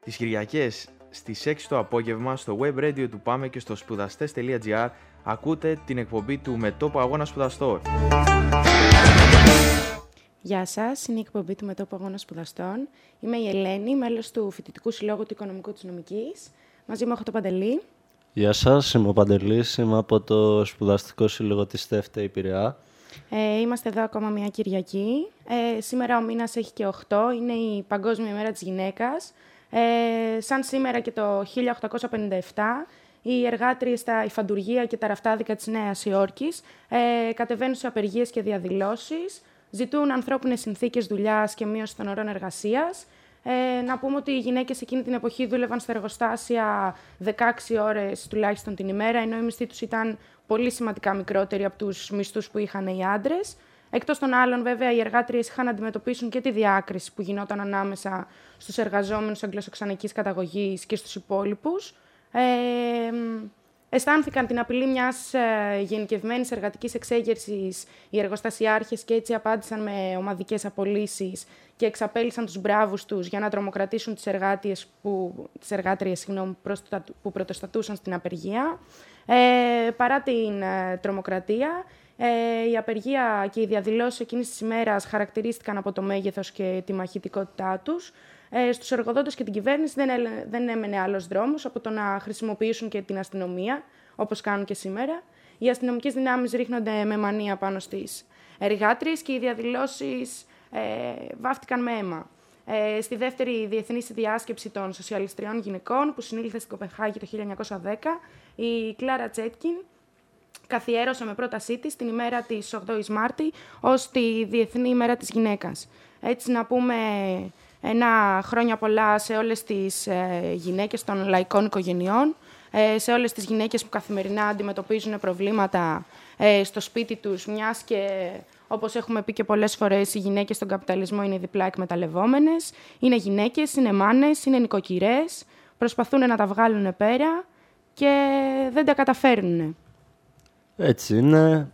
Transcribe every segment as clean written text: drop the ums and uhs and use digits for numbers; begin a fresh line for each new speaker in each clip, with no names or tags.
Τις Κυριακές στις 6 το απόγευμα στο web radio του Πάμε και στο σπουδαστές.gr ακούτε την εκπομπή του Μετώπου Αγώνα Σπουδαστών.
Γεια σας, είναι η εκπομπή του Μετώπου Αγώνα Σπουδαστών. Είμαι η Ελένη, μέλος του Φοιτητικού Συλλόγου του Οικονομικού της Νομικής. Μαζί μου έχω τον Παντελή.
Γεια σας, είμαι ο Παντελής, είμαι από το Σπουδαστικό Σύλλογο της ΤΕΦΤΕ Πειραιά.
Είμαστε εδώ ακόμα μια Κυριακή. Σήμερα ο μήνας έχει και 8, είναι η Παγκόσμια ημέρα της γυναίκας. Σαν σήμερα και το 1857, οι εργάτριες στα υφαντουργεία και τα ραφτάδικα της Νέας Υόρκης κατεβαίνουν σε απεργίες και διαδηλώσεις, ζητούν ανθρώπινες συνθήκες δουλειάς και μείωση των ωρών εργασίας. Να πούμε ότι οι γυναίκες εκείνη την εποχή δούλευαν στα εργοστάσια 16 ώρες τουλάχιστον την ημέρα, ενώ οι μισθοί τους ήταν πολύ σημαντικά μικρότεροι από τους μισθούς που είχαν οι άντρες. Εκτός των άλλων, βέβαια, οι εργάτριες είχαν να αντιμετωπίσουν και τη διάκριση που γινόταν ανάμεσα στους εργαζόμενους αγγλοσαξονικής καταγωγής και στους υπόλοιπους. Αισθάνθηκαν την απειλή μιας γενικευμένης εργατικής εξέγερσης οι εργοστασιάρχες και έτσι απάντησαν με ομαδικές απολύσεις και εξαπέλυσαν τους μπράβους τους για να τρομοκρατήσουν τις εργάτριες που πρωτοστατούσαν στην απεργία. Παρά την τρομοκρατία, η απεργία και οι διαδηλώσεις εκείνης της ημέρας χαρακτηρίστηκαν από το μέγεθος και τη μαχητικότητά τους. Στους εργοδότες και την κυβέρνηση δεν έμενε άλλος δρόμος από το να χρησιμοποιήσουν και την αστυνομία, όπως κάνουν και σήμερα. Οι αστυνομικές δυνάμεις ρίχνονται με μανία πάνω στις εργάτριες και οι διαδηλώσεις βάφτηκαν με αίμα. Στη δεύτερη διεθνή διάσκεψη των σοσιαλιστριών γυναικών, που συνήλθε στην Κοπενχάγη το 1910, η Κλάρα Τσέτκιν καθιέρωσε με πρότασή της την ημέρα της 8ης Μάρτη ως τη Διεθνή ημέρα της γυναίκας. Έτσι να πούμε ένα χρόνια πολλά σε όλες τις γυναίκες των λαϊκών οικογενειών, σε όλες τις γυναίκες που καθημερινά αντιμετωπίζουν προβλήματα στο σπίτι τους, μιας και, όπως έχουμε πει και πολλές φορές, οι γυναίκες στον καπιταλισμό είναι διπλά εκμεταλλευόμενες. Είναι γυναίκες, είναι μάνες, είναι νοικοκυρές, προσπαθούν να τα βγάλουν πέρα και δεν τα καταφέρνουν.
Έτσι είναι.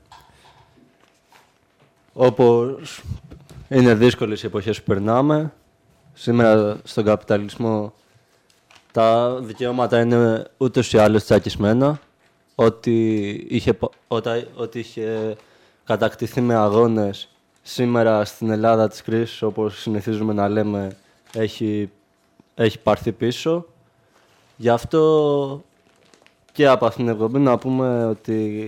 Όπως είναι δύσκολες οι εποχές που περνάμε, σήμερα στον καπιταλισμό τα δικαιώματα είναι ούτως ή άλλως τσακισμένα. Ότι είχε κατακτηθεί με αγώνες, σήμερα στην Ελλάδα της κρίσης, όπως συνηθίζουμε να λέμε, έχει πάρθει πίσω. Γι' αυτό και από αυτήν την εκπομπή να πούμε ότι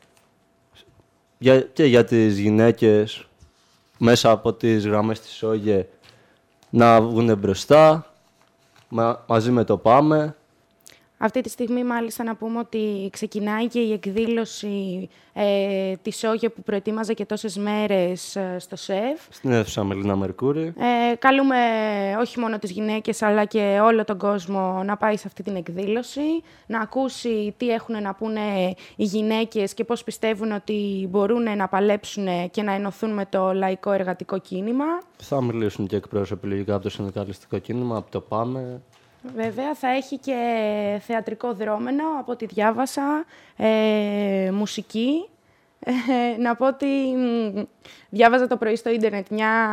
και για τις γυναίκες μέσα από τις γραμμές της ΟΓΕ να βγουν μπροστά, μαζί με το Πάμε.
Αυτή τη στιγμή, μάλιστα, να πούμε ότι ξεκινάει και η εκδήλωση της ΟΓΕ που προετοίμαζε και τόσες μέρες στο ΣΕΒ.
Στην αίθουσα Μελίνα Μερκούρη.
Καλούμε όχι μόνο τις γυναίκες, αλλά και όλο τον κόσμο να πάει σε αυτή την εκδήλωση, να ακούσει τι έχουν να πούνε οι γυναίκες και πώς πιστεύουν ότι μπορούν να παλέψουν και να ενωθούν με το λαϊκό εργατικό κίνημα.
Θα μιλήσουν και εκπρόσωποι λογικά από το συνδικαλιστικό κίνημα, από το Πάμε.
Βέβαια, θα έχει και θεατρικό δρόμενο, από ό,τι διάβασα, μουσική. Να πω ότι διάβαζα το πρωί στο ίντερνετ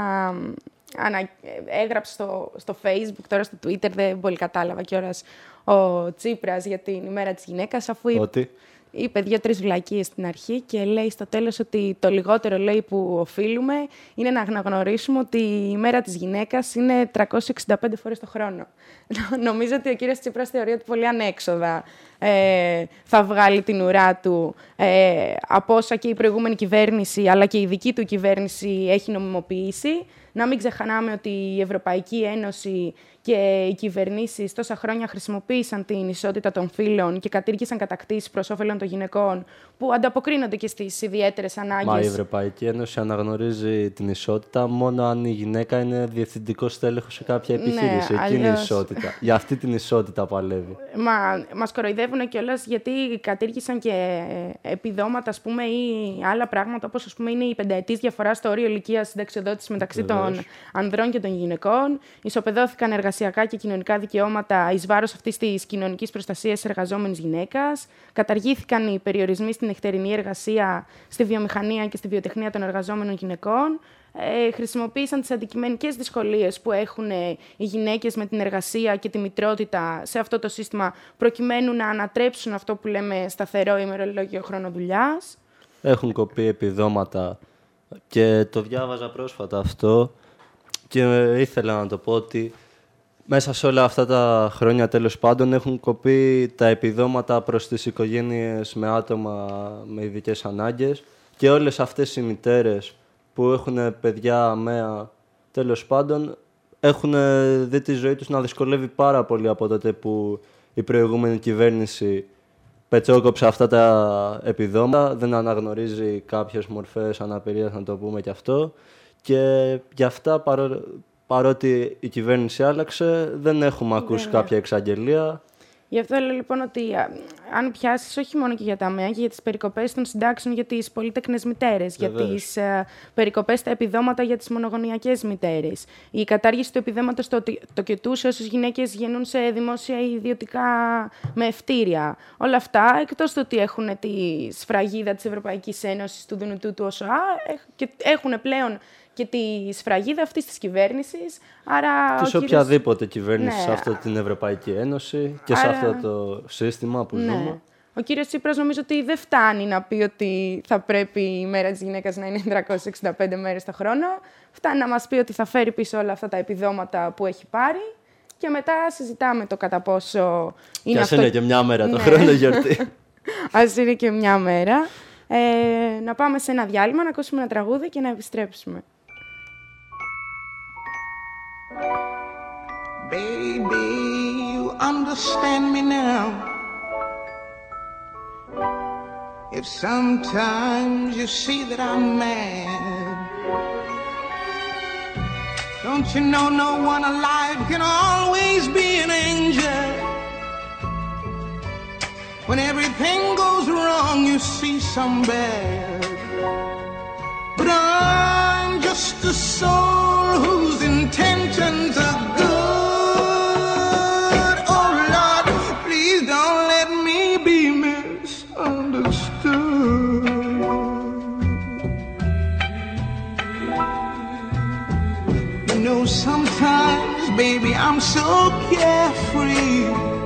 έγραψε στο Facebook, τώρα στο Twitter, δεν πολύ κατάλαβα κιόλας ο Τσίπρας για την ημέρα της γυναίκας, αφού είπε 2-3 βλακίες στην αρχή και λέει στο τέλος ότι το λιγότερο, λέει, που οφείλουμε είναι να αναγνωρίσουμε ότι η ημέρα της γυναίκας είναι 365 φορές το χρόνο. Νομίζω ότι ο κύριος Τσίπρας θεωρεί ότι πολύ ανέξοδα θα βγάλει την ουρά του από όσα και η προηγούμενη κυβέρνηση, αλλά και η δική του κυβέρνηση έχει νομιμοποιήσει. Να μην ξεχνάμε ότι η Ευρωπαϊκή Ένωση και οι κυβερνήσεις τόσα χρόνια χρησιμοποίησαν την ισότητα των φύλων και κατήργησαν κατακτήσεις προς όφελον των γυναικών, που ανταποκρίνονται και στις ιδιαίτερες ανάγκες.
Μα η Ευρωπαϊκή Ένωση αναγνωρίζει την ισότητα μόνο αν η γυναίκα είναι διευθυντικό στέλεχος σε κάποια επιχείρηση.
Ναι,
εκείνη η ισότητα. Για αυτή την ισότητα παλεύει.
Μας κοροϊδεύουν κιόλας γιατί κατήργησαν και επιδόματα, ας πούμε, ή άλλα πράγματα, όπως, ας πούμε, είναι η πενταετής διαφορά στο όριο ηλικίας συνταξιοδότησης μεταξύ των ανδρών και των γυναικών. Ισοπεδώθηκαν εργασιακά και κοινωνικά δικαιώματα εις βάρος αυτής της κοινωνικής προστασίας εργαζόμενης γυναίκας. Καταργήθηκαν οι περιορισμοί στην νυχτερινή εργασία, στη βιομηχανία και στη βιοτεχνία των εργαζόμενων γυναικών. χρησιμοποίησαν τις αντικειμενικές δυσκολίες που έχουν οι γυναίκες με την εργασία και τη μητρότητα σε αυτό το σύστημα, προκειμένου να ανατρέψουν αυτό που λέμε σταθερό ημερολόγιο χρόνο δουλειάς.
Έχουν κοπεί επιδόματα και το διάβαζα πρόσφατα αυτό και ήθελα να το πω ότι μέσα σε όλα αυτά τα χρόνια, τέλος πάντων, έχουν κοπεί τα επιδόματα προς τις οικογένειες με άτομα με ειδικές ανάγκες και όλες αυτές οι μητέρες που έχουν παιδιά αμαία, τέλος πάντων, έχουν δει τη ζωή τους να δυσκολεύει πάρα πολύ από τότε που η προηγούμενη κυβέρνηση πετσόκοψε αυτά τα επιδόματα, δεν αναγνωρίζει κάποιες μορφές αναπηρίας, να το πούμε και αυτό, και γι' αυτά παρότι η κυβέρνηση άλλαξε, δεν έχουμε ακούσει κάποια εξαγγελία.
Γι' αυτό λέω λοιπόν ότι αν πιάσεις όχι μόνο και για τα ΑΜΕΑ και για τις περικοπές των συντάξεων για τις πολύτεκνες μητέρες, για τις περικοπές στα επιδόματα για τις μονογονεϊκές μητέρες, η κατάργηση του επιδόματος στο τοκετού σε όσες γυναίκες γεννούν σε δημόσια ή ιδιωτικά με ευτήρια. Όλα αυτά, εκτός του ότι έχουν τη σφραγίδα της Ευρωπαϊκής Ένωσης, του Δουνουτού, του ΟΣΟΑ, και έχουν πλέον και τη σφραγίδα αυτής της κυβέρνησης.
Της οποιαδήποτε κυβέρνηση σε αυτή την Ευρωπαϊκή Ένωση και σε αυτό το σύστημα που ζούμε.
Ο κύριος Τσίπρας νομίζω ότι δεν φτάνει να πει ότι θα πρέπει η μέρα της γυναίκας να είναι 365 μέρες το χρόνο. Φτάνει να μας πει ότι θα φέρει πίσω όλα αυτά τα επιδόματα που έχει πάρει και μετά συζητάμε το κατά πόσο είναι
αυτό. Είναι και μια μέρα το χρόνο γιορτή.
Ας είναι και μια μέρα. Να πάμε σε ένα διάλειμμα, να ακούσουμε ένα τραγούδι και να επιστρέψουμε.
Baby, you understand me now. If sometimes you see that I'm mad, don't you know no one alive can always be an angel? When everything goes wrong, you see some bad. But I'm just a soul whose intentions are good. Oh Lord, please don't let me be misunderstood. You know, sometimes, baby, I'm so carefree,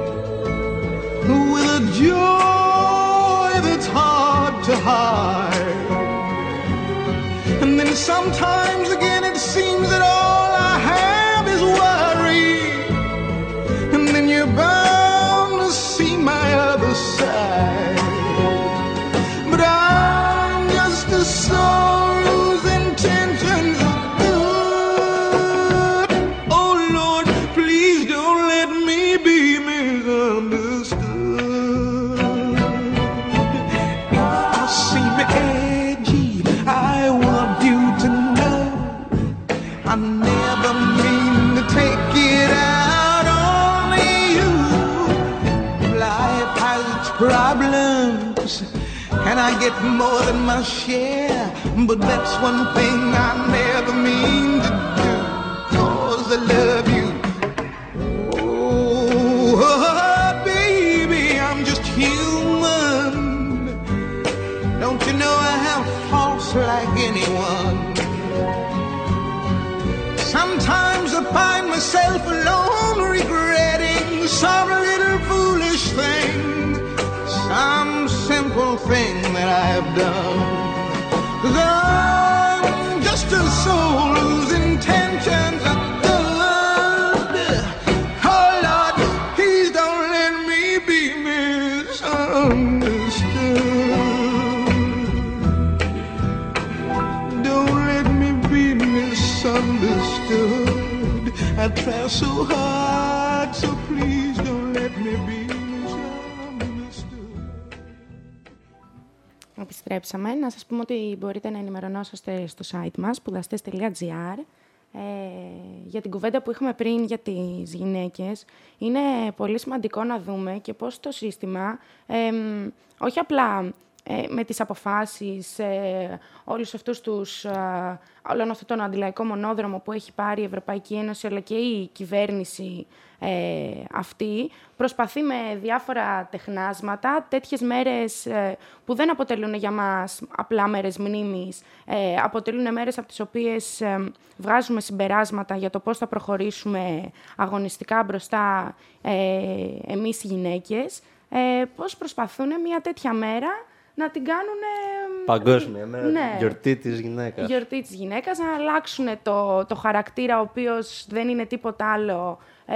with a joy that's hard to hide. And then sometimes again it seems that all I have is worry. And then you're bound to see my other side. But I'm just a soul whose intentions are good. Oh Lord, please don't let me be misunderstood. I never mean to take it out on you. Life has its problems, and I get more than my share. But that's one thing I never mean to do, 'cause I love you. Oh, baby, I'm just human. Don't you know I have faults like anyone? Sometimes I find myself alone regretting some little foolish thing, some simple thing that I've done. 'Cause I'm just a soul whose intentions are good. Oh Lord, please don't let me be misunderstood. Don't let me be misunderstood. I try so hard, so please don't let me be misunderstood.
Επιστρέψαμε. Να σας πούμε ότι μπορείτε να ενημερωνόσαστε στο site μας, σπουδαστές.gr, για την κουβέντα που είχαμε πριν για τις γυναίκες. Είναι πολύ σημαντικό να δούμε και πώς το σύστημα όχι απλά με τις αποφάσεις, όλον αυτόν τον αντιλαϊκό μονόδρομο που έχει πάρει η Ευρωπαϊκή Ένωση αλλά και η κυβέρνηση αυτή, προσπαθεί με διάφορα τεχνάσματα τέτοιες μέρες που δεν αποτελούν για μας απλά μέρες μνήμης, αποτελούν μέρες από τις οποίες βγάζουμε συμπεράσματα για το πώς θα προχωρήσουμε αγωνιστικά μπροστά εμείς οι γυναίκες, πώς προσπαθούν μια τέτοια μέρα να την κάνουν
παγκόσμια μέρα,
ναι,
γιορτή της γυναίκας.
Γιορτή της γυναίκας, να αλλάξουν το χαρακτήρα, ο οποίος δεν είναι τίποτα άλλο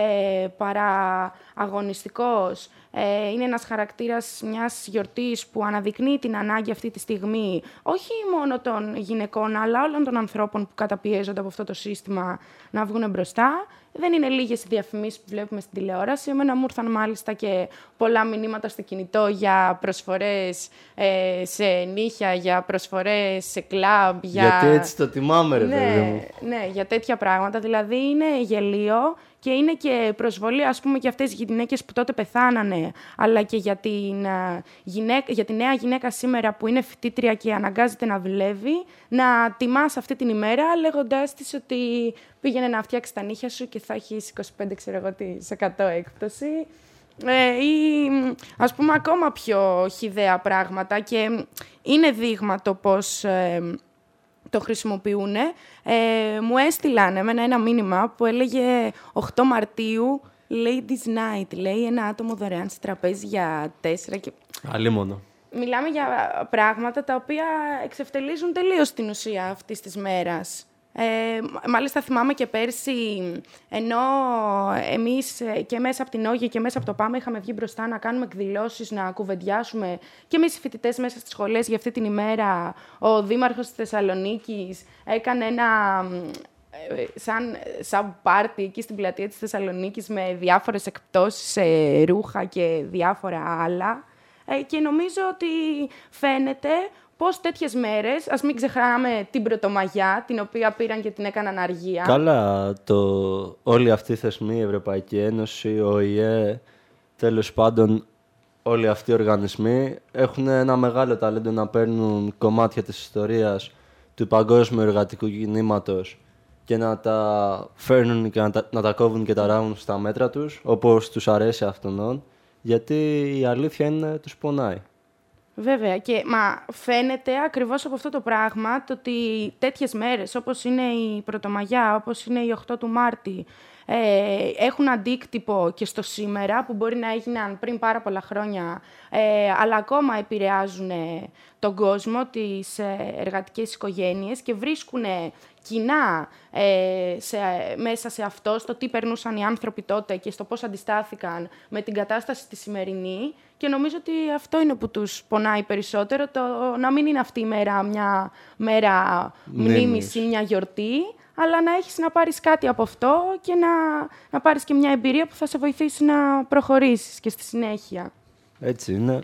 παρά αγωνιστικός. Είναι ένας χαρακτήρας μιας γιορτής που αναδεικνύει την ανάγκη αυτή τη στιγμή, όχι μόνο των γυναικών, αλλά όλων των ανθρώπων που καταπιέζονται από αυτό το σύστημα να βγουν μπροστά. Δεν είναι λίγες οι διαφημίσεις που βλέπουμε στην τηλεόραση. Εμένα μου ήρθαν μάλιστα και πολλά μηνύματα στο κινητό για προσφορές σε νύχια, για προσφορές σε κλαμπ.
Γιατί έτσι το τιμάμε, ρε παιδί μου.
Ναι, για τέτοια πράγματα. Δηλαδή είναι γελίο και είναι και προσβολή, ας πούμε, για αυτές τις γυναίκες που τότε πεθάνανε, αλλά και για τη νέα γυναίκα σήμερα που είναι φοιτήτρια και αναγκάζεται να δουλεύει, να τιμάς αυτή την ημέρα λέγοντάς της ότι πήγαινε να φτιάξει τα νύχια σου και θα έχεις 25% έκπτωση. Ή, ας πούμε, ακόμα πιο χυδαία πράγματα, και είναι δείγμα το πώς το χρησιμοποιούν. Μου έστειλαν εμένα ένα μήνυμα που έλεγε 8 Μαρτίου, Ladies Night, λέει, ένα άτομο δωρεάν σε τραπέζι για 4. Και...
Αλίμονο.
Μιλάμε για πράγματα τα οποία εξευτελίζουν τελείως την ουσία αυτής της μέρας. Μάλιστα θυμάμαι και πέρσι, ενώ εμείς και μέσα από την Όγια και μέσα από το ΠΑΜΕ είχαμε βγει μπροστά να κάνουμε εκδηλώσεις, να κουβεντιάσουμε και εμείς οι φοιτητές μέσα στις σχολές για αυτή την ημέρα, ο Δήμαρχος της Θεσσαλονίκης έκανε ένα σαν πάρτι εκεί στην πλατεία της Θεσσαλονίκης με διάφορες εκπτώσεις σε ρούχα και διάφορα άλλα, και νομίζω ότι φαίνεται πώς τέτοιες μέρες, ας μην ξεχνάμε την Πρωτομαγιά, την οποία πήραν και την έκαναν αργία.
Καλά, όλοι αυτοί οι θεσμοί, η Ευρωπαϊκή Ένωση, ο ΟΗΕ, τέλος πάντων όλοι αυτοί οι οργανισμοί έχουν ένα μεγάλο ταλέντο να παίρνουν κομμάτια της ιστορίας του παγκόσμιου εργατικού κινήματος και να τα φέρνουν και να τα κόβουν και τα ράβουν στα μέτρα τους, όπως τους αρέσει αυτόν, γιατί η αλήθεια είναι τους πονάει.
Βέβαια, μα φαίνεται ακριβώς από αυτό το πράγμα, το ότι τέτοιες μέρες όπως είναι η Πρωτομαγιά, όπως είναι η 8 του Μάρτη, έχουν αντίκτυπο και στο σήμερα, που μπορεί να έγιναν πριν πάρα πολλά χρόνια, αλλά ακόμα επηρεάζουν τον κόσμο, τις εργατικές οικογένειες, και βρίσκουν κοινά μέσα σε αυτό, στο τι περνούσαν οι άνθρωποι τότε και στο πώς αντιστάθηκαν με την κατάσταση τη σημερινή. Και νομίζω ότι αυτό είναι που τους πονάει περισσότερο, το να μην είναι αυτή η μέρα μια μέρα μνήμης ή μια γιορτή, αλλά να έχεις να πάρεις κάτι από αυτό και να πάρεις και μια εμπειρία που θα σε βοηθήσει να προχωρήσεις και στη συνέχεια.
Έτσι είναι.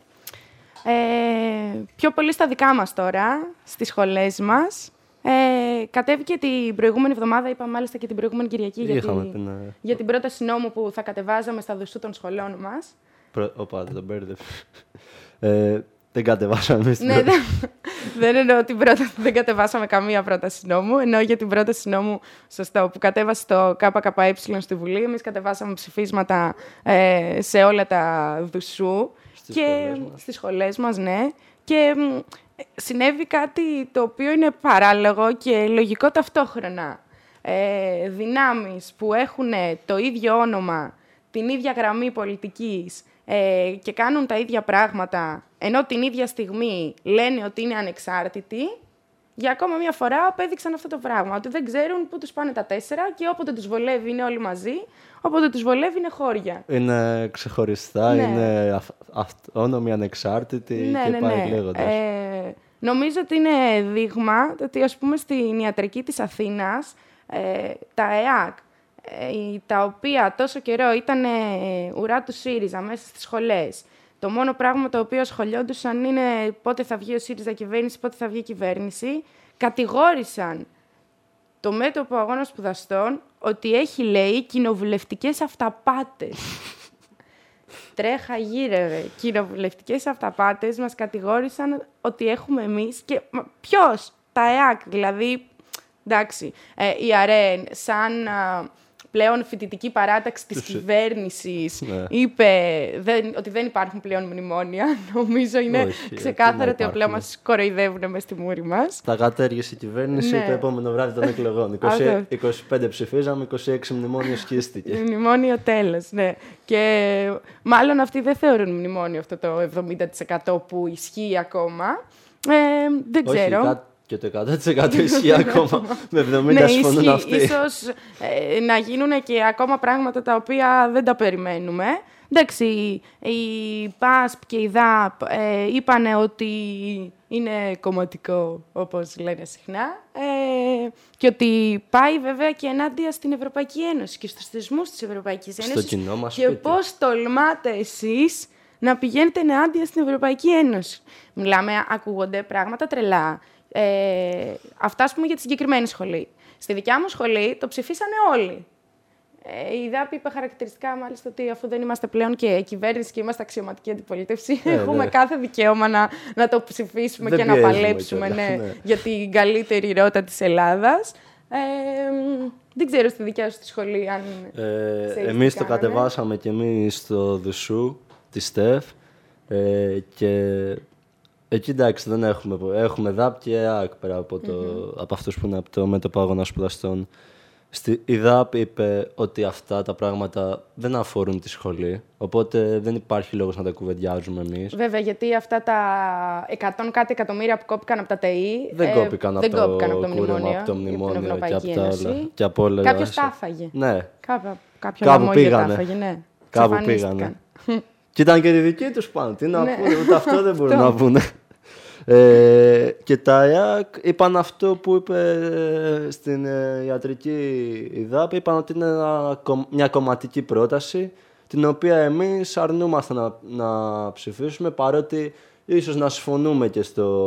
Πιο πολύ στα δικά μας τώρα, στις σχολές μας. Κατέβηκε την προηγούμενη εβδομάδα, είπα μάλιστα και την προηγούμενη Κυριακή, για την πρόταση νόμου που θα κατεβάζαμε στα δουσού των σχολών μας.
Οπα, δεν τον μπέρδευε. Δεν κατεβάσαμε εμείς.
Ναι, δεν εννοώ την πρόταση, δεν κατεβάσαμε καμία πρόταση νόμου. Εννοώ για την πρόταση νόμου, σωστό, που κατέβασε το ΚΚΕ στη Βουλή. Εμείς κατεβάσαμε ψηφίσματα σε όλα τα δουσού. Στις σχολές μας, ναι. Και συνέβη κάτι το οποίο είναι παράλογο και λογικό ταυτόχρονα. Δυνάμεις που έχουν το ίδιο όνομα, την ίδια γραμμή πολιτικής και κάνουν τα ίδια πράγματα, ενώ την ίδια στιγμή λένε ότι είναι ανεξάρτητοι, για ακόμα μια φορά απέδειξαν αυτό το πράγμα, ότι δεν ξέρουν πού τους πάνε τα 4 και όποτε τους βολεύει είναι όλοι μαζί, όποτε τους βολεύει είναι χώρια. Είναι
ξεχωριστά, ναι. Είναι αυτόνομοι, ανεξάρτητοι και πάει λέγοντας.
Νομίζω ότι είναι δείγμα ότι, ας πούμε, στην ιατρική της Αθήνας, τα ΕΑΚ, τα οποία τόσο καιρό ήταν ουρά του ΣΥΡΙΖΑ μέσα στις σχολές, το μόνο πράγμα το οποίο ασχολιόντουσαν είναι πότε θα βγει ο ΣΥΡΙΖΑ κυβέρνηση, πότε θα βγει η κυβέρνηση, κατηγόρησαν το μέτωπο αγώνα σπουδαστών ότι έχει, λέει, κοινοβουλευτικές αυταπάτες. τρέχα γύρευε. Κοινοβουλευτικές αυταπάτες μας κατηγόρησαν ότι έχουμε εμείς και ποιος, τα ΕΑΚ, δηλαδή, εντάξει, η ΑΡΕΝ σαν πλέον φοιτητική παράταξη της κυβέρνησης είπε ότι δεν υπάρχουν πλέον μνημόνια. Νομίζω είναι ξεκάθαρο ότι απλά μας κοροϊδεύουν μες στη μούρη μας.
Τα κατέργησε η κυβέρνηση το επόμενο βράδυ των εκλογών. 25 ψηφίζαμε, 26 μνημόνιο σκίστηκε.
Μνημόνιο τέλος, ναι. Και μάλλον αυτοί δεν θεωρούν μνημόνιο αυτό το 70% που ισχύει ακόμα. Δεν ξέρω.
Και το 100% ισχύει ακόμα. Με 70% συμφωνούν αυτοί.
Ίσως να γίνουν και ακόμα πράγματα τα οποία δεν τα περιμένουμε. Εντάξει, η ΠΑΣΠ και η ΔΑΠ είπανε ότι είναι κομματικό, όπως λένε συχνά, και ότι πάει βέβαια και ενάντια στην Ευρωπαϊκή Ένωση και στους θεσμούς της Ευρωπαϊκής Ένωσης.
Στο κοινό μας
και πώς τολμάτε εσείς να πηγαίνετε ενάντια στην Ευρωπαϊκή Ένωση. Μιλάμε, ακούγονται πράγματα τρελά. Αυτά, ας πούμε, για τη συγκεκριμένη σχολή. Στη δικιά μου σχολή το ψηφίσανε όλοι. Η ΔΑΠ είπε χαρακτηριστικά, μάλιστα, ότι αφού δεν είμαστε πλέον και κυβέρνηση και είμαστε αξιωματική αντιπολίτευση, έχουμε κάθε δικαίωμα να το ψηφίσουμε και να παλέψουμε για την καλύτερη ρότα της Ελλάδας. Δεν ξέρω στη δικιά σου τη σχολή αν
εμείς το κατεβάσαμε και εμείς στο ΔΣΟΥ της ΣΤΕΦ και εκεί, εντάξει, δεν έχουμε ΔΑΠ και ΕΑΚ πέρα από αυτούς που είναι από το Μέτωπο Αγώνας Σπουδαστών. Η ΔΑΠ είπε ότι αυτά τα πράγματα δεν αφορούν τη σχολή, οπότε δεν υπάρχει λόγος να τα κουβεντιάζουμε εμείς.
Βέβαια, γιατί αυτά τα 100 κάτι εκατομμύρια που κόπηκαν από τα ΤΕΗ
δεν κόπηκαν από το μνημόνιο, από το μνημόνιο και από όλα.
Κάποιος τα έφαγε.
Ναι.
Κάπου πήγανε. Ναι.
Κάπου πήγανε. Και ήταν και τη δική τους πάνω. Τι να πούνε, ούτε αυτό δεν μπορούν να πούνε. Και τα ΕΑΚ είπαν αυτό που είπε στην ιατρική ΙΔΑΠ, είπαν ότι είναι μια κομματική πρόταση την οποία εμείς αρνούμαστε να ψηφίσουμε, παρότι ίσως να συμφωνούμε και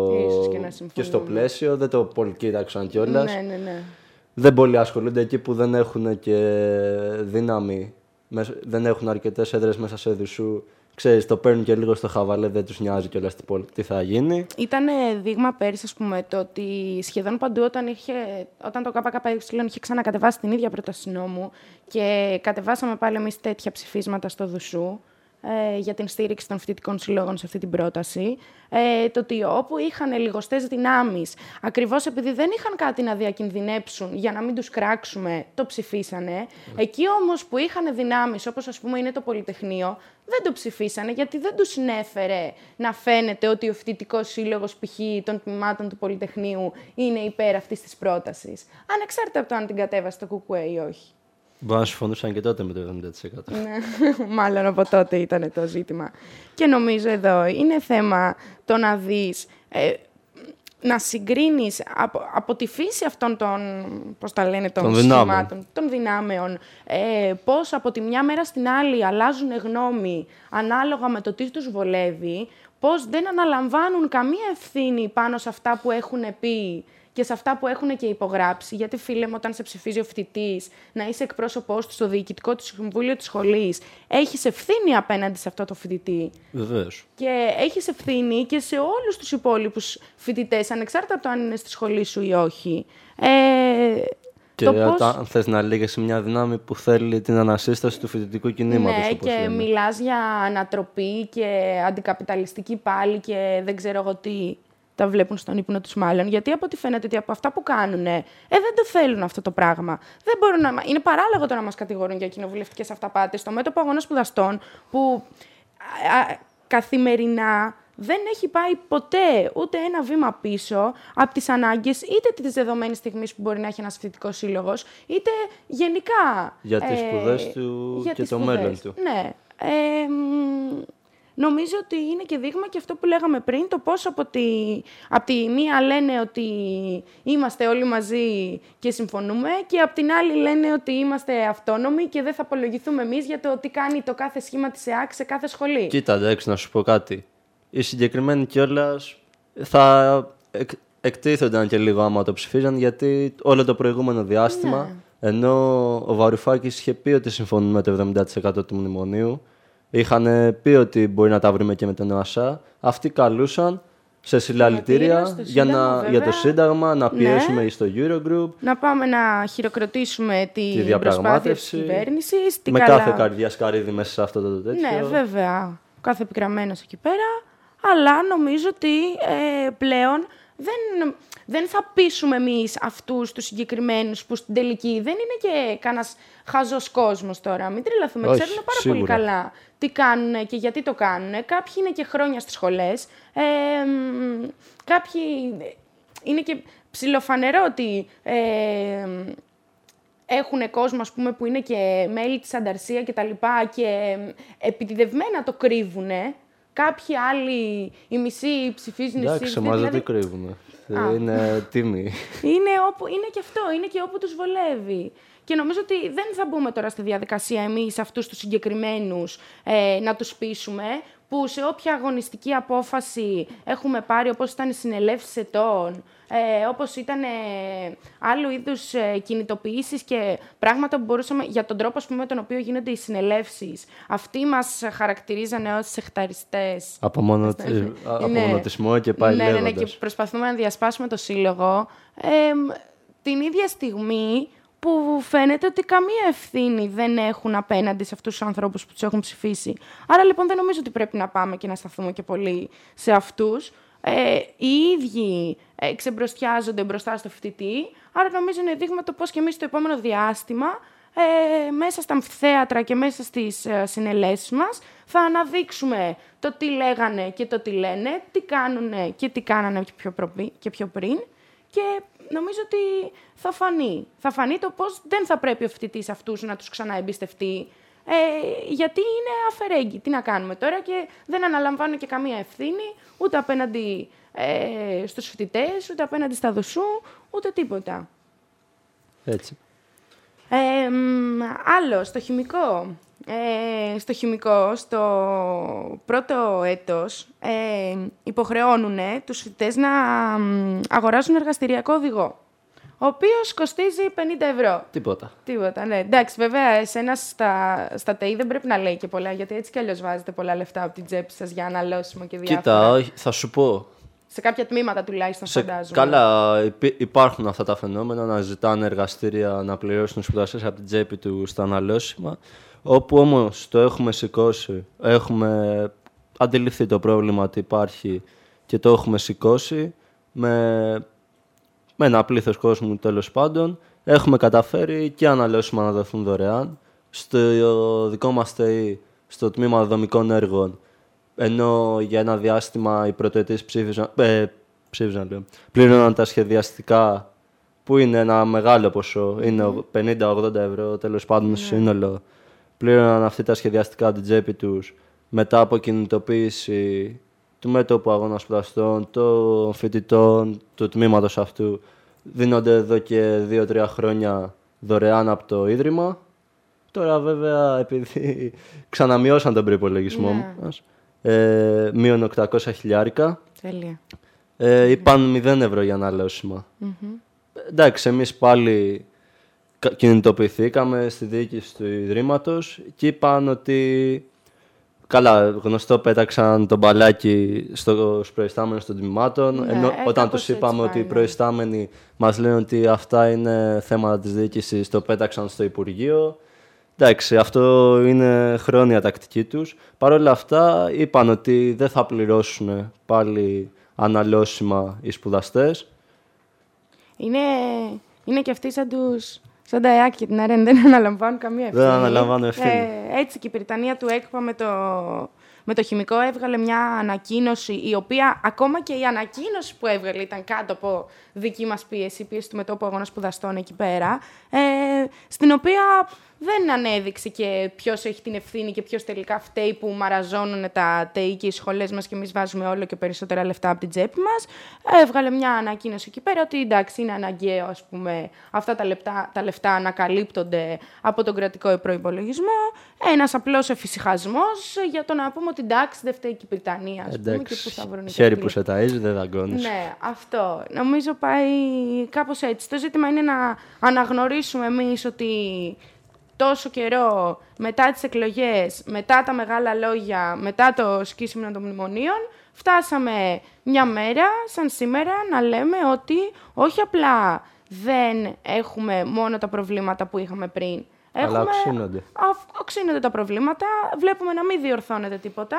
στο πλαίσιο, δεν το πολυκοίταξαν κιόλας.
Ναι.
Δεν πολλοί ασχολούνται εκεί που δεν έχουν και δύναμη, δεν έχουν αρκετές έδρες μέσα σε ΔΣΟΥ. Ξέρεις, το παίρνουν και λίγο στο χαβαλέ, δεν τους νοιάζει κιόλας τι θα γίνει.
Ήταν δείγμα πέρυσι, ας πούμε, το ότι σχεδόν παντού όταν το ΚΚΕ είχε ξανακατεβάσει την ίδια πρόταση νόμου και κατεβάσαμε πάλι εμείς τέτοια ψηφίσματα στο ΔΣΟΥ για την στήριξη των φοιτητικών συλλόγων σε αυτή την πρόταση, το ότι όπου είχαν λιγοστές δυνάμεις, ακριβώς επειδή δεν είχαν κάτι να διακινδυνέψουν για να μην τους κράξουμε, το ψηφίσανε. Εκεί όμως που είχαν δυνάμεις, όπως ας πούμε είναι το Πολυτεχνείο, δεν το ψηφίσανε γιατί δεν τους συνέφερε να φαίνεται ότι ο φοιτητικός σύλλογος π.χ. των τμήματων του Πολυτεχνείου είναι υπέρ αυτής της πρότασης. Ανεξάρτητα από το αν την κατέβασε το ΚΚΕ ή όχι.
Μπορεί να συμφωνούσαν και τότε με το 70%.
Ναι, μάλλον από τότε ήταν το ζήτημα. Και νομίζω εδώ είναι θέμα το να δεις, να συγκρίνεις από τη φύση αυτών των σχημάτων, των δυνάμεων, πώς από τη μια μέρα στην άλλη αλλάζουν γνώμη ανάλογα με το τι τους βολεύει, πώς δεν αναλαμβάνουν καμία ευθύνη πάνω σε αυτά που έχουν πει και σε αυτά που έχουν και υπογράψει. Γιατί, φίλε μου, όταν σε ψηφίζει ο φοιτητής, να είσαι εκπρόσωπός του στο διοικητικό του συμβούλιο της σχολής, έχεις ευθύνη απέναντι σε αυτό το φοιτητή.
Βεβαίως.
Και έχεις ευθύνη και σε όλους τους υπόλοιπους φοιτητές, ανεξάρτητα από το αν είναι στη σχολή σου ή όχι.
Και αν θες να λύγεις μια δύναμη που θέλει την ανασύσταση του φοιτητικού κινήματος.
Ναι, και μιλάς για ανατροπή και αντικαπιταλιστική πάλι και δεν ξέρω εγώ τι. Τα βλέπουν στον ύπνο τους μάλλον, γιατί από ό,τι φαίνεται ότι από αυτά που κάνουν, δεν το θέλουν αυτό το πράγμα. Δεν μπορούν είναι παράλογο το να μας κατηγορούν για κοινοβουλευτικές αυταπάτες στο Μέτωπο Αγώνας Σπουδαστών, που καθημερινά δεν έχει πάει ποτέ ούτε ένα βήμα πίσω από τις ανάγκες είτε της δεδομένης στιγμής που μπορεί να έχει ένας φοιτητικός σύλλογος, είτε γενικά.
Για τις σπουδές του και το μέλλον του.
Ναι. Νομίζω ότι είναι και δείγμα και αυτό που λέγαμε πριν, το πώς από τη μία λένε ότι είμαστε όλοι μαζί και συμφωνούμε και από την άλλη λένε ότι είμαστε αυτόνομοι και δεν θα απολογηθούμε εμείς για το τι κάνει το κάθε σχήμα της ΕΑΚ σε κάθε σχολή.
Κοίτα, εντάξει, να σου πω κάτι. Οι συγκεκριμένοι κιόλας θα εκτίθονταν και λίγο άμα το ψηφίζαν, γιατί όλο το προηγούμενο διάστημα, ενώ ο Βαρουφάκης είχε πει ότι συμφωνούν με το 70% του μνημονίου, είχαν πει ότι μπορεί να τα βρούμε και με τον ΟΑΣΑ. Αυτοί καλούσαν σε συλλαλητήρια για το Σύνταγμα, να πιέσουμε στο Eurogroup.
Να πάμε να χειροκροτήσουμε τη προσπάθεια της κυβέρνησης.
Με κάθε καρδιά σκαρίδι μέσα σε αυτό το τέτοιο.
Ναι, βέβαια. Κάθε επικραμμένος εκεί πέρα. Αλλά νομίζω ότι πλέον δεν θα πείσουμε εμείς αυτούς τους συγκεκριμένους που στην τελική δεν είναι και κανένας χαζός κόσμος τώρα. Μην τρελαθούμε.
Όχι,
ξέρουν πάρα
σίγουρα.
πολύ καλά τι κάνουν και γιατί το κάνουν. Κάποιοι είναι και χρόνια στις σχολές. Κάποιοι είναι και ψιλοφανερό ότι έχουν κόσμο, ας πούμε, που είναι και μέλη της Ανταρσία και τα λοιπά και επιτηδευμένα το κρύβουνε. Κάποιοι άλλοι, οι μισοί ψηφίζουν εσείς.
Εντάξει, εμάς δεν το κρύβουμε. Είναι τίμη.
Είναι και αυτό, είναι και όπου τους βολεύει. Και νομίζω ότι δεν θα μπούμε τώρα στη διαδικασία εμείς αυτούς τους συγκεκριμένους να τους πείσουμε, που σε όποια αγωνιστική απόφαση έχουμε πάρει, όπως ήταν οι συνελεύσεις ετών, όπως ήταν άλλου είδους κινητοποιήσεις και πράγματα που μπορούσαμε, για τον τρόπο, ας πούμε, με τον οποίο γίνονται οι συνελεύσεις. Αυτοί μας χαρακτηρίζανε ως σεχταριστές.
Απομονωτισμό και πάλι λέγοντας.
Ναι, και προσπαθούμε να διασπάσουμε το σύλλογο. Την ίδια στιγμή που φαίνεται ότι καμία ευθύνη δεν έχουν απέναντι σε αυτούς τους ανθρώπους που τους έχουν ψηφίσει. Άρα, λοιπόν, δεν νομίζω ότι πρέπει να πάμε και να σταθούμε και πολύ σε αυτούς. Οι ίδιοι ξεμπροστιάζονται μπροστά στο φοιτητή, άρα νομίζω είναι δείγμα το πώς και εμείς στο επόμενο διάστημα, μέσα στα αμφιθέατρα και μέσα στις συνελέσεις μας, θα αναδείξουμε το τι λέγανε και το τι λένε, τι κάνουνε και τι κάνανε και πιο πριν. Και νομίζω ότι θα φανεί. Θα φανεί το πώς δεν θα πρέπει ο φοιτητής αυτούς να τους ξαναεμπιστευτεί, γιατί είναι αφαιρέγγι. Τι να κάνουμε τώρα και δεν αναλαμβάνουν και καμία ευθύνη, ούτε απέναντι στους φοιτητές, ούτε απέναντι στα δοσού, ούτε τίποτα.
Έτσι.
Άλλο, στο χημικό, στο πρώτο έτος, υποχρεώνουν τους φοιτητές να αγοράσουν εργαστηριακό οδηγό, ο οποίος κοστίζει 50 ευρώ. Τίποτα, ναι. Εντάξει, βέβαια, εσένας στα ΤΕΙ δεν πρέπει να λέει και πολλά, γιατί έτσι κι αλλιώς βάζετε πολλά λεφτά από την τσέπη σας για αναλώσιμο και διάφορα.
Κοίτα, θα σου πω.
Σε κάποια τμήματα τουλάχιστον, φαντάζομαι.
Καλά, υπάρχουν αυτά τα φαινόμενα να ζητάνε εργαστήρια να πληρώσουν τους σπουδαστές από την τσέπη του στα αναλώσιμα. Όπου όμως το έχουμε σηκώσει, έχουμε αντιληφθεί το πρόβλημα ότι υπάρχει και το έχουμε σηκώσει με ένα πλήθος κόσμου, τέλος πάντων, έχουμε καταφέρει και αναλώσιμα να δοθούν δωρεάν. Στο δικό μας ΤΕΙ, στο τμήμα δομικών έργων, ενώ για ένα διάστημα οι πρωτοετής πλήρωναν τα σχεδιαστικά, που είναι ένα μεγάλο ποσό, είναι 50-80 ευρώ, τέλος πάντων, σύνολο. Πλήρωναν αυτή τα σχεδιαστικά από την τσέπη τους, μετά από κινητοποίηση του μέτωπου αγώνα σπουδαστών, των φοιτητών, του τμήματος αυτού. Δίνονται εδώ και 2-3 χρόνια δωρεάν από το Ίδρυμα. Τώρα, βέβαια, επειδή ξαναμειώσαν τον προϋπολογισμό μας, μείον 800 χιλιάρικα.
Τέλεια.
Είπαν 0 ευρώ για αναλώσιμα. Εντάξει, εμείς πάλι κινητοποιηθήκαμε στη διοίκηση του Ιδρύματος και είπαν ότι καλά, γνωστό, πέταξαν τον μπαλάκι στους προϊστάμενους των τμήματων, ενώ όταν τους είπαμε ότι οι προϊστάμενοι μας λένε ότι αυτά είναι θέματα της διοίκησης, το πέταξαν στο Υπουργείο. Εντάξει, αυτό είναι χρόνια τακτική τους. Παρ' όλα αυτά είπαν ότι δεν θα πληρώσουν πάλι αναλώσιμα οι σπουδαστές.
Είναι και αυτοί σαν τα ΕΑΚ και την ΑΡΕΝ, δεν αναλαμβάνουν καμία ευθύνη.
Δεν αναλαμβάνουν ευθύνη.
Έτσι και η Πριτανία του ΕΚΠΑ με το χημικό έβγαλε μια ανακοίνωση, η οποία ακόμα και η ανακοίνωση που έβγαλε ήταν κάτω από δική μας πίεση του μετώπου αγώνα σπουδαστών εκεί πέρα, στην οποία δεν ανέδειξε και ποιος έχει την ευθύνη και ποιος τελικά φταίει που μαραζώνουν τα ΤΕΙ και οι σχολές μας και εμείς βάζουμε όλο και περισσότερα λεφτά από την τσέπη μας. Έβγαλε μια ανακοίνωση εκεί πέρα ότι εντάξει, είναι αναγκαίο, ας πούμε, αυτά τα λεφτά να καλύπτονται από τον κρατικό προϋπολογισμό. Ένας απλός εφησυχασμός για το να πούμε ότι εντάξει, δεν φταίει και η Βρυτανία.
Εντάξει, χέρι που σε ταΐζει δεν δαγκώνεις.
Ναι, αυτό. Νομίζω πάει κάπως έτσι. Το ζήτημα είναι να αναγνωρίσουμε εμείς ότι τόσο καιρό μετά τις εκλογές, μετά τα μεγάλα λόγια, μετά το σκίσιμο των μνημονίων, φτάσαμε μια μέρα, σαν σήμερα, να λέμε ότι όχι απλά δεν έχουμε μόνο τα προβλήματα που είχαμε πριν.
Αλλά οξύνονται.
Οξύνονται τα προβλήματα, βλέπουμε να μην διορθώνεται τίποτα.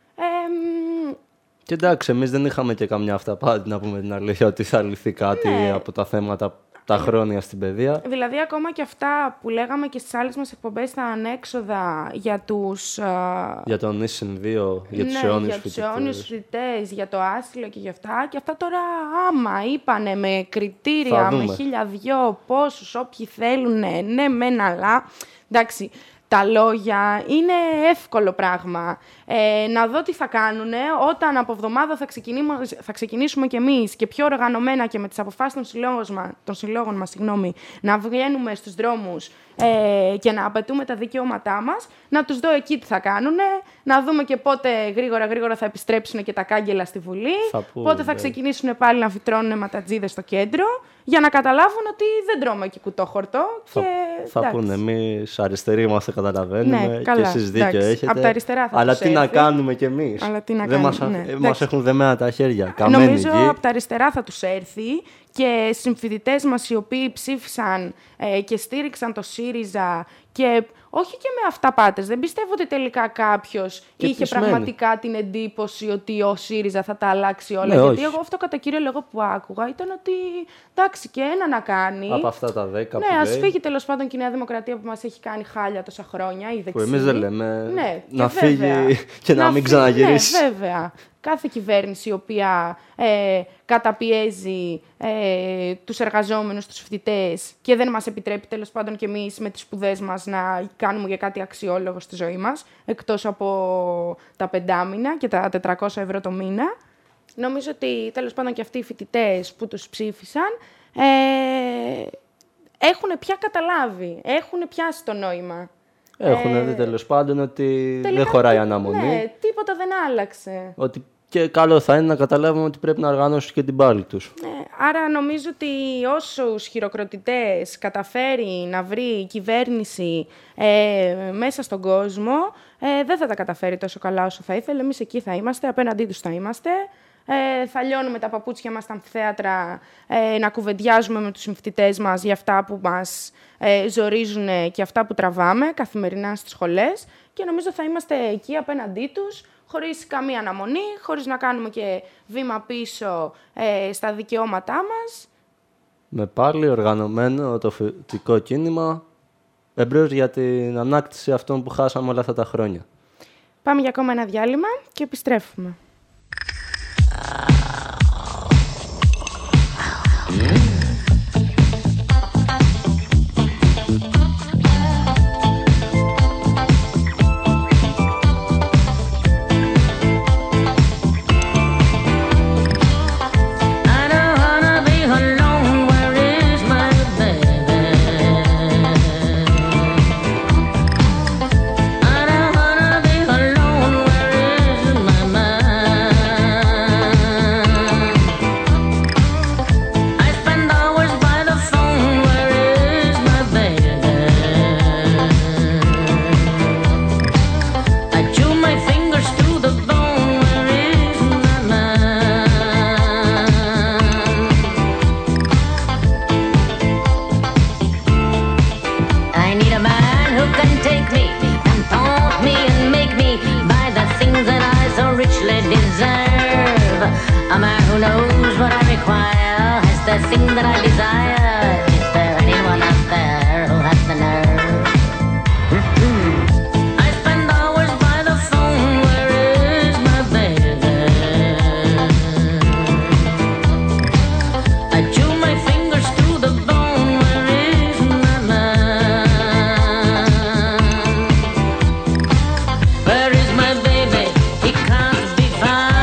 Και εντάξει, εμείς δεν είχαμε και καμιά αυταπάτη, να πούμε την αλήθεια, ότι θα λυθεί κάτι από τα θέματα τα χρόνια στην παιδεία.
Δηλαδή, ακόμα και αυτά που λέγαμε και στις άλλες μας εκπομπές, τα ανέξοδα για τους...
για τον ίσιν 2, για τους αιώνιους
φοιτητές, για το άσυλο και για αυτά. Και αυτά τώρα άμα είπανε με κριτήρια, με 1002, πόσους, όποιοι θέλουν, ναι, μεν, αλλά... Εντάξει, τα λόγια είναι εύκολο πράγμα. Να δω τι θα κάνουν όταν από εβδομάδα θα ξεκινήσουμε κι εμείς και πιο οργανωμένα και με τις αποφάσεις των συλλόγων μας, να βγαίνουμε στους δρόμους και να απαιτούμε τα δικαιώματά μας, να τους δω εκεί τι θα κάνουν, να δούμε και πότε γρήγορα θα επιστρέψουν και τα κάγκελα στη Βουλή, πότε θα ξεκινήσουν πάλι να φυτρώνουν ματατζίδες στο κέντρο, για να καταλάβουν ότι δεν τρώμε και κουτόχορτο.
Θα πούνε, εμείς αριστεροί είμαστε, καταλαβαίνουμε,
ναι, καλά,
και εσείς δίκιο έχετε.
Από τα αριστερά θα
αλλά
τους
τι
έρθει.
Να κάνουμε κι εμείς. Μας έχουν δεμένα τα χέρια.
Νομίζω από τα αριστερά θα τους έρθει και συμφοιτητές μας οι οποίοι ψήφισαν και στήριξαν το ΣΥΡΙΖΑ και όχι και με αυταπάτες. Δεν πιστεύω ότι τελικά κάποιος είχε πραγματικά την εντύπωση ότι ο ΣΥΡΙΖΑ θα τα αλλάξει όλα.
Ναι,
γιατί εγώ αυτό κατά κύριο λόγο που άκουγα ήταν ότι εντάξει και ένα να κάνει.
Από αυτά τα 10 που
ναι, ας φύγει τέλος πάντων και η Νέα Δημοκρατία που μας έχει κάνει χάλια τόσα χρόνια. Η δεξί.
Που εμείς δεν λέμε
ναι,
να φύγει και να μην ξαναγυρίσει.
Ναι, βέβαια. Κάθε κυβέρνηση η οποία καταπιέζει τους εργαζόμενους, τους φοιτητές και δεν μας επιτρέπει τέλος πάντων και εμείς με τις σπουδές μας να κάνουμε για κάτι αξιόλογο στη ζωή μας, εκτός από τα 5 μήνα και τα 400 ευρώ το μήνα. Νομίζω ότι τέλος πάντων και αυτοί οι φοιτητές που τους ψήφισαν έχουν πια καταλάβει, έχουν πιάσει το νόημα.
Έχουν δει τέλος πάντων ότι δεν χωράει αναμονή.
Ναι, τίποτα δεν άλλαξε.
Ότι και καλό θα είναι να καταλάβουμε ότι πρέπει να οργανώσουν και την πάλη τους.
Άρα νομίζω ότι όσους χειροκροτητές καταφέρει να βρει η κυβέρνηση μέσα στον κόσμο, δεν θα τα καταφέρει τόσο καλά όσο θα ήθελε. Εμείς εκεί θα είμαστε, απέναντί τους θα είμαστε. Θα λιώνουμε τα παπούτσια μας στα αμφιθέατρα, να κουβεντιάζουμε με τους συμφοιτητές μας για αυτά που μας ζορίζουν και αυτά που τραβάμε καθημερινά στις σχολές και νομίζω θα είμαστε εκεί απέναντί τους, χωρίς καμία αναμονή, χωρίς να κάνουμε και βήμα πίσω στα δικαιώματά μας.
Με πάλι οργανωμένο το φοιτητικό κίνημα εμπρός για την ανάκτηση αυτών που χάσαμε όλα αυτά τα χρόνια.
Πάμε για ακόμα ένα διάλειμμα και επιστρέφουμε.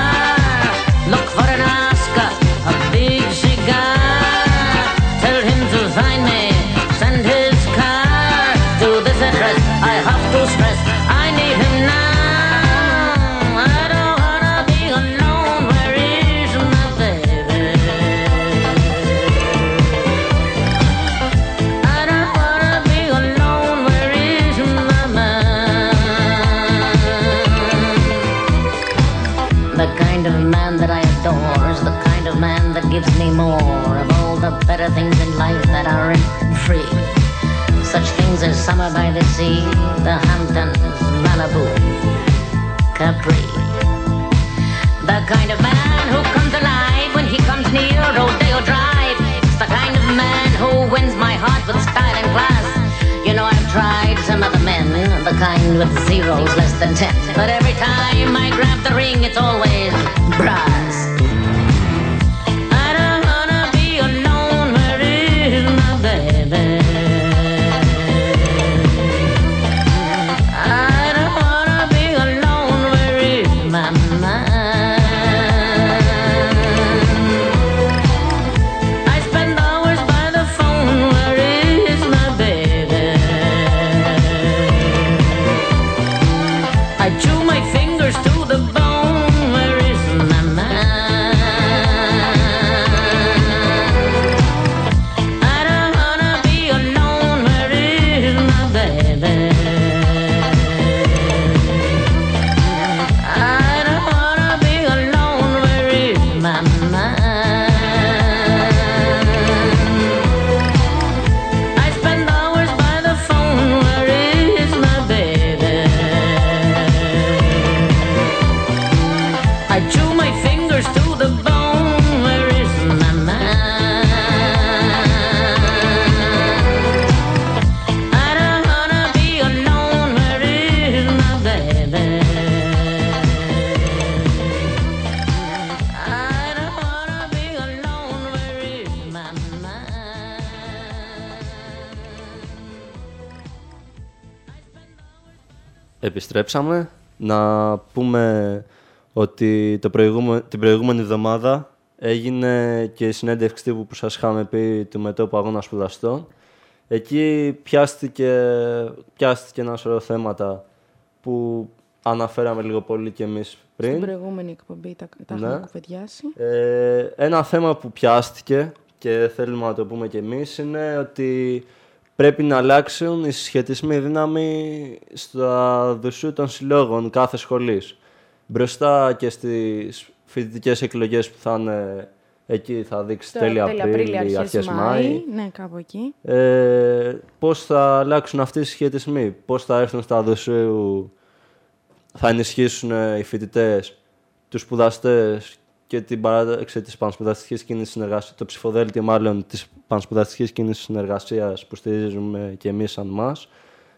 Tell him to stores, the kind of man that gives me more of all the better things in life that aren't free. Such things as summer by the sea, the Hamptons, Malibu, Capri. The kind of man who comes alive when he comes near Rodeo Drive. It's the kind of man who wins my heart with style and class. You know, I've tried some other men, the kind with zeros less than 10. But every time I grab the ring, it's always brass. I don't wanna be alone, where is my baby? I don't wanna be alone, where is my mind? I spend hours by the phone, where is my baby? I chew my fingers to the bone, where is my mind? I don't wanna be alone, where is my baby? I don't wanna be alone, where is my mind? I spend hours by the phone, where is my baby? I chew my fingers to the bone, where is my mind? I don't wanna be alone, where is my baby? I don't wanna be alone, where is my mind?
Επιστρέψαμε. Να πούμε ότι την προηγούμενη εβδομάδα έγινε και η συνέντευξη τύπου που σας είχαμε πει του Μετώπου Αγώνα Σπουδαστών. Εκεί πιάστηκε ένα σωρό θέματα που αναφέραμε λίγο πολύ και εμείς πριν.
Στην προηγούμενη εκπομπή τα έχουμε κουβεντιάσει.
Ένα θέμα που πιάστηκε και θέλουμε να το πούμε και εμείς είναι ότι πρέπει να αλλάξουν οι συσχετισμοί δύναμη στα δουσού των συλλόγων κάθε σχολής. Μπροστά και στις φοιτητικές εκλογές που θα είναι εκεί, θα δείξει τέλη Απρίλη, αρχές Μάη.
Ναι, κάπου εκεί.
Πώς θα αλλάξουν αυτοί οι συσχετισμοί, πώς θα έρθουν στα δουσού, θα ενισχύσουν οι φοιτητές, τους σπουδαστές και την παράταξη της πανσπουδαστικής κίνησης συνεργασίας, το ψηφοδέλτιο μάλλον της πανσπουδαστικής κίνησης συνεργασίας που στηρίζουμε και εμείς σαν μας,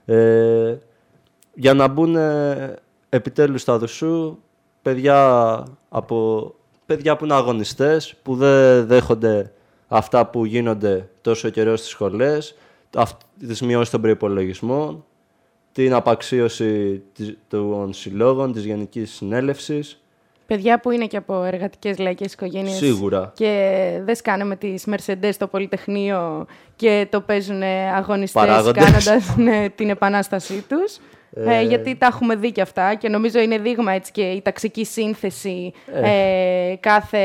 για να μπουν επιτέλους στα δουσού παιδιά που είναι αγωνιστές, που δεν δέχονται αυτά που γίνονται τόσο καιρό στις σχολές, τις μειώσεις των προϋπολογισμών, την απαξίωση των συλλόγων, της Γενικής Συνέλευσης.
Παιδιά που είναι και από εργατικές λαϊκές οικογένειες.
Σίγουρα.
Και δεν σκάνε με τις Mercedes στο Πολυτεχνείο και το παίζουν αγωνιστές κάνοντας την επανάστασή τους. Γιατί τα έχουμε δει και αυτά και νομίζω είναι δείγμα έτσι και η ταξική σύνθεση κάθε...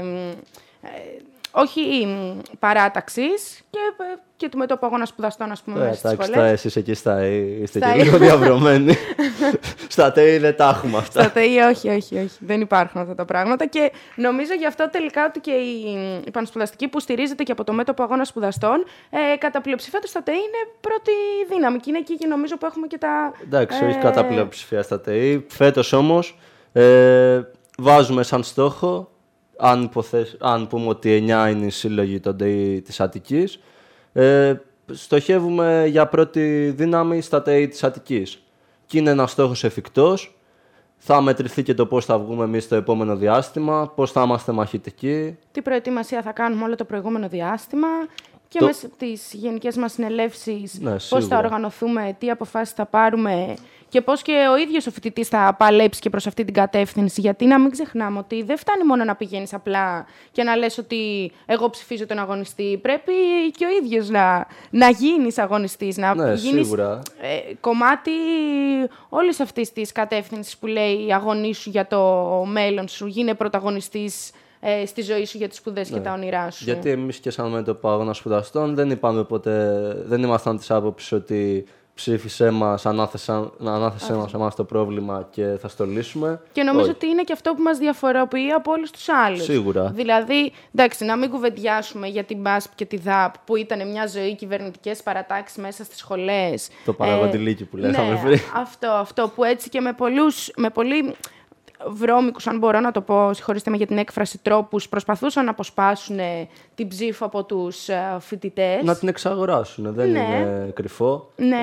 όχι παράταξης και του Μετώπου Αγώνα Σπουδαστών, ας πούμε, μέσα στις σχολές.
Εντάξει, εσείς εκεί είστε και λίγο διαβρωμένοι. Στα ΤΕΙ δεν τα έχουμε αυτά.
Στα ΤΕΙ όχι. Δεν υπάρχουν αυτά τα πράγματα και νομίζω γι' αυτό τελικά ότι και η πανσπουδαστική που στηρίζεται και από το Μέτωπο Αγώνα Σπουδαστών, κατά πλειοψηφία του στα ΤΕΙ είναι πρώτη δύναμη και είναι εκεί και νομίζω που έχουμε και τα...
Εντάξει, όχι κατά πλειοψηφία στα ΤΕΙ. Φέτος όμως βάζουμε σαν στόχο, αν πούμε ότι 9 είναι οι σύλλογοι των ΤΕΙ της Αττικής, στοχεύουμε για πρώτη δύναμη στα ΤΕΙ της Αττικής. Και είναι ένας στόχος εφικτός. Θα μετρηθεί και το πώς θα βγούμε εμείς στο επόμενο διάστημα, πώς θα είμαστε μαχητικοί.
Τι προετοιμασία θα κάνουμε όλο το προηγούμενο διάστημα και μέσα τις γενικές μας συνελεύσεις, πώς θα οργανωθούμε, τι αποφάσεις θα πάρουμε και πώς και ο ίδιος ο φοιτητής θα παλέψει και προς αυτή την κατεύθυνση. Γιατί να μην ξεχνάμε ότι δεν φτάνει μόνο να πηγαίνεις απλά και να λες ότι εγώ ψηφίζω τον αγωνιστή. Πρέπει και ο ίδιος να γίνεις αγωνιστής, να γίνεις κομμάτι όλης αυτής της κατεύθυνσης που λέει αγωνίσου για το μέλλον σου, γίνε πρωταγωνιστής στη ζωή σου για τις σπουδές και τα όνειρά σου.
Γιατί εμείς και σαν Μέτωπο Αγώνα Σπουδαστών δεν είπαμε ποτέ, δεν ήμασταν της άποψης ότι ψήφισέ μας, ανάθεσέ μας εμάς το πρόβλημα και θα στο λύσουμε.
Και νομίζω ότι είναι και αυτό που μας διαφοροποιεί από όλους τους άλλους.
Σίγουρα.
Δηλαδή, εντάξει, να μην κουβεντιάσουμε για την BASP και τη ΔΑΠ, που ήταν μια ζωή κυβερνητικές παρατάξεις μέσα στις σχολές.
Το παραγοντιλίκι που λέγαμε
ναι,
πριν.
Αυτό που έτσι και με πολύ βρώμικους, αν μπορώ να το πω, συγχωρήστε με για την έκφραση, τρόπους, προσπαθούσαν να αποσπάσουν την ψήφο από τους φοιτητές.
Να την εξαγοράσουν, δεν είναι κρυφό.
Ναι.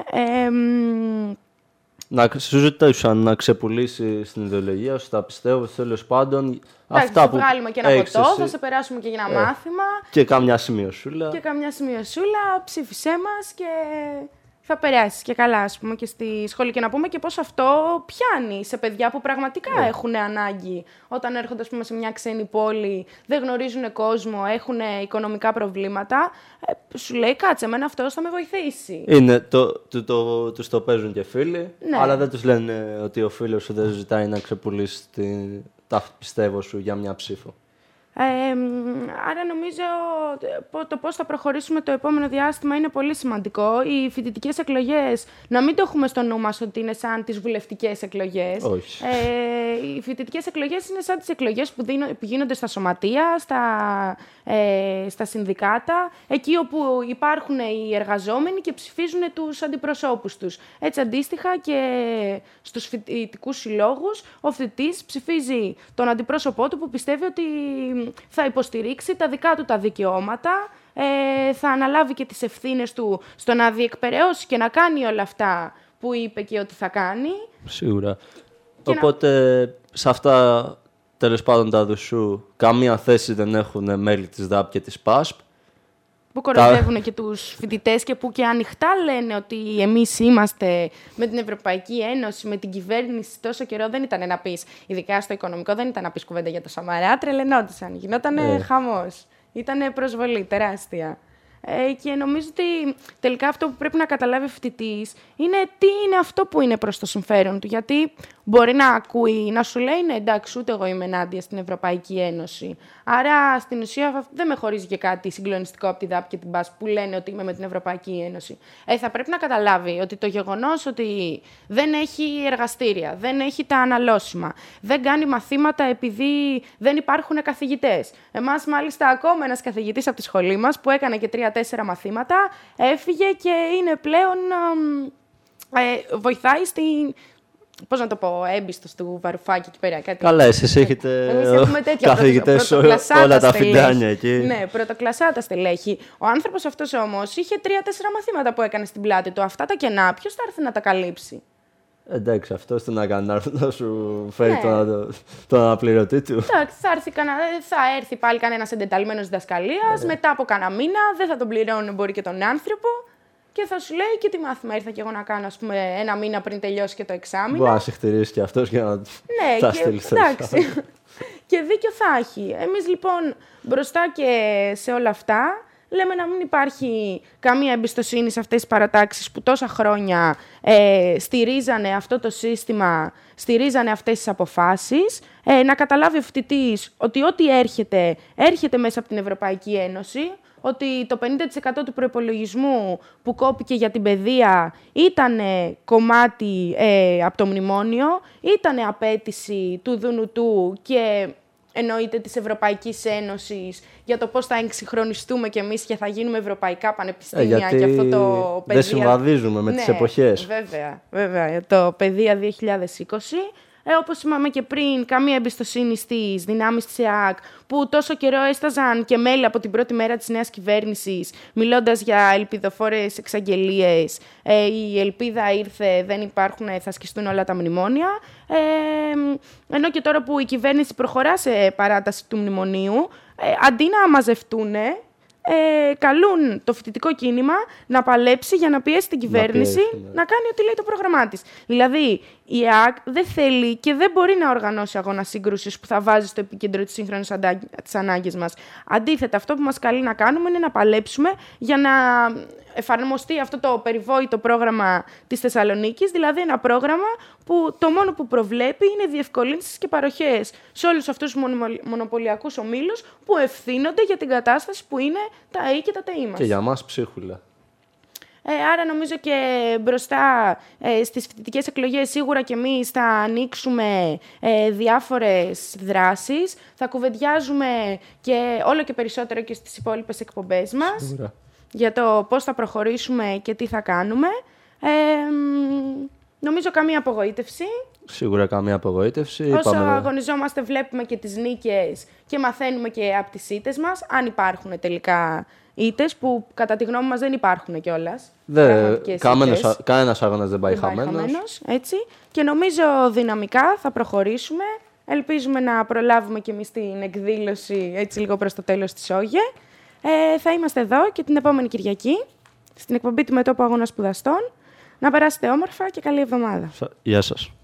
Σου ζητούσαν να ξεπουλήσει την ιδεολογία σου, τα πιστεύω, τέλος πάντων.
Αυτά που βγάλουμε και ένα ποτό, θα σε περάσουμε και για ένα μάθημα.
Και καμιά σημειωσούλα.
Ψήφισέ μας και θα περάσεις και καλά, ας πούμε, και στη σχολή. Και να πούμε και πώς αυτό πιάνει σε παιδιά που πραγματικά έχουν ανάγκη. Όταν έρχονται, ας πούμε, σε μια ξένη πόλη, δεν γνωρίζουν κόσμο, έχουν οικονομικά προβλήματα, σου λέει, κάτσε, εμένα αυτός θα με βοηθήσει.
Τους το παίζουν και φίλοι, αλλά δεν τους λένε ότι ο φίλος σου δεν ζητάει να ξεπουλήσει τα πιστεύω σου για μια ψήφο.
Άρα νομίζω το πώς θα προχωρήσουμε το επόμενο διάστημα είναι πολύ σημαντικό. Οι φοιτητικές εκλογές, να μην το έχουμε στο νου μας ότι είναι σαν τις βουλευτικές εκλογές.
Όχι.
Οι φοιτητικές εκλογές είναι σαν τις εκλογές που γίνονται στα σωματεία, στα συνδικάτα, εκεί όπου υπάρχουν οι εργαζόμενοι και ψηφίζουν τους αντιπροσώπους τους. Έτσι, αντίστοιχα και στους φοιτητικούς συλλόγους, ο φοιτητής ψηφίζει τον αντιπρόσωπό του που πιστεύει ότι θα υποστηρίξει τα δικά του τα δικαιώματα, θα αναλάβει και τις ευθύνες του στο να διεκπεραιώσει και να κάνει όλα αυτά που είπε και ότι θα κάνει.
Σίγουρα. Οπότε, σε αυτά, τέλος πάντων, τα δουσού, καμία θέση δεν έχουν μέλη της ΔΑΠ και της ΠΑΣΠ.
Που κοροϊδεύουν και τους φοιτητές και που και ανοιχτά λένε ότι εμείς είμαστε με την Ευρωπαϊκή Ένωση, με την κυβέρνηση τόσο καιρό. Δεν ήταν να πεις, ειδικά στο οικονομικό, δεν ήταν να πεις κουβέντα για το Σαμαρά, τρελαινόντουσαν, γινότανε χαμός. Ήτανε προσβολή τεράστια. Και νομίζω ότι τελικά αυτό που πρέπει να καταλάβει ο φοιτητής είναι τι είναι αυτό που είναι προς το συμφέρον του. Γιατί μπορεί να ακούει, να σου λέει, ναι, εντάξει, ούτε εγώ είμαι ενάντια στην Ευρωπαϊκή Ένωση. Άρα στην ουσία δεν με χωρίζει και κάτι συγκλονιστικό από τη ΔΑΠ και την ΠΑΣ που λένε ότι είμαι με την Ευρωπαϊκή Ένωση. Θα πρέπει να καταλάβει ότι το γεγονός ότι δεν έχει εργαστήρια, δεν έχει τα αναλώσιμα, δεν κάνει μαθήματα επειδή δεν υπάρχουν καθηγητές. Εμάς, μάλιστα, ακόμα ένας καθηγητής από τη σχολή μας που έκανε και 3-4 μαθήματα έφυγε και είναι πλέον. Βοηθάει στην. Πώς να το πω, έμπιστος του Βαρουφάκη εκεί πέρα. Κάτι.
Καλά, εσείς έχετε καθηγητές όλα τα φιντάνια εκεί.
Ναι, πρωτοκλασσά τα στελέχη. Ο άνθρωπος αυτός όμως είχε 3-4 μαθήματα που έκανε στην πλάτη του. Αυτά τα κενά, ποιος θα έρθει να τα καλύψει?
Εντάξει, αυτός τι να κάνει, να σου φέρει τον αναπληρωτή του.
Εντάξει, θα έρθει πάλι κανένας εντεταλμένος διδασκαλίας, μετά από κανένα μήνα, δεν θα τον πληρώνει, μπορεί και τον άνθρωπο. Και θα σου λέει και τι μάθημα ήρθα και εγώ να κάνω, ας πούμε, ένα μήνα πριν τελειώσει και το εξάμηνο.
Μπορεί να σε χτυρίσει και αυτός για να τα στείλει.
Εντάξει. Και δίκιο θα έχει. Εμείς λοιπόν μπροστά και σε όλα αυτά λέμε να μην υπάρχει καμία εμπιστοσύνη σε αυτές τις παρατάξεις που τόσα χρόνια στηρίζανε αυτό το σύστημα, στηρίζανε αυτές τις αποφάσεις. Να καταλάβει ο φοιτητής ότι ό,τι έρχεται μέσα από την Ευρωπαϊκή Ένωση, ότι το 50% του προϋπολογισμού που κόπηκε για την παιδεία ήταν κομμάτι από το μνημόνιο, ήταν απέτηση του Δουνουτού και εννοείται της Ευρωπαϊκής Ένωσης για το πώς θα εξυγχρονιστούμε κι εμείς και θα γίνουμε ευρωπαϊκά πανεπιστήμια
γιατί
και αυτό το παιδεία.
Δεν συμβαδίζουμε με τις εποχές.
Βέβαια. Το παιδεία 2020. Όπως είπαμε και πριν, καμία εμπιστοσύνη στις δυνάμεις της ΕΑΚ, που τόσο καιρό έσταζαν και μέλη από την πρώτη μέρα της νέας κυβέρνησης, μιλώντας για ελπιδοφόρες εξαγγελίες. Η ελπίδα ήρθε, δεν υπάρχουν, θα σκιστούν όλα τα μνημόνια. Ενώ και τώρα που η κυβέρνηση προχωρά σε παράταση του μνημονίου, αντί να μαζευτούν, καλούν το φοιτητικό κίνημα να παλέψει για να πιέσει την κυβέρνηση να κάνει ό,τι λέει το πρόγραμμά της. Δηλαδή, η ΕΑΚ δεν θέλει και δεν μπορεί να οργανώσει αγώνα σύγκρουσης που θα βάζει στο επίκεντρο της σύγχρονης τις ανάγκες μας. Αντίθετα, αυτό που μας καλεί να κάνουμε είναι να παλέψουμε για να εφαρμοστεί αυτό το περιβόητο πρόγραμμα της Θεσσαλονίκης, δηλαδή ένα πρόγραμμα που το μόνο που προβλέπει είναι διευκολύνσεις και παροχές σε όλους αυτούς τους μονοπωλιακούς ομίλους που ευθύνονται για την κατάσταση που είναι τα ΑΕ και τα ΤΕΗ μας.
Και για μας ψίχουλα.
Άρα νομίζω και μπροστά στις φοιτητικές εκλογές σίγουρα και εμείς θα ανοίξουμε διάφορες δράσεις. Θα κουβεντιάζουμε και όλο και περισσότερο και στις υπόλοιπες εκπομπές μας.
Σίγουρα.
Για το πώς θα προχωρήσουμε και τι θα κάνουμε. Νομίζω καμία απογοήτευση.
Σίγουρα καμία απογοήτευση.
Όσο αγωνιζόμαστε βλέπουμε και τις νίκες και μαθαίνουμε και από τις ήττες μας, αν υπάρχουν ήττες, που κατά τη γνώμη μας δεν υπάρχουν κιόλας.
Κανένας αγώνας δεν πάει χαμένος.
Έτσι. Και νομίζω δυναμικά θα προχωρήσουμε. Ελπίζουμε να προλάβουμε κι εμείς την εκδήλωση έτσι λίγο προς το τέλος της ΟΓΕ. Θα είμαστε εδώ και την επόμενη Κυριακή, στην εκπομπή του Μετώπου Αγώνα Σπουδαστών. Να περάσετε όμορφα και καλή εβδομάδα.
Γεια σας.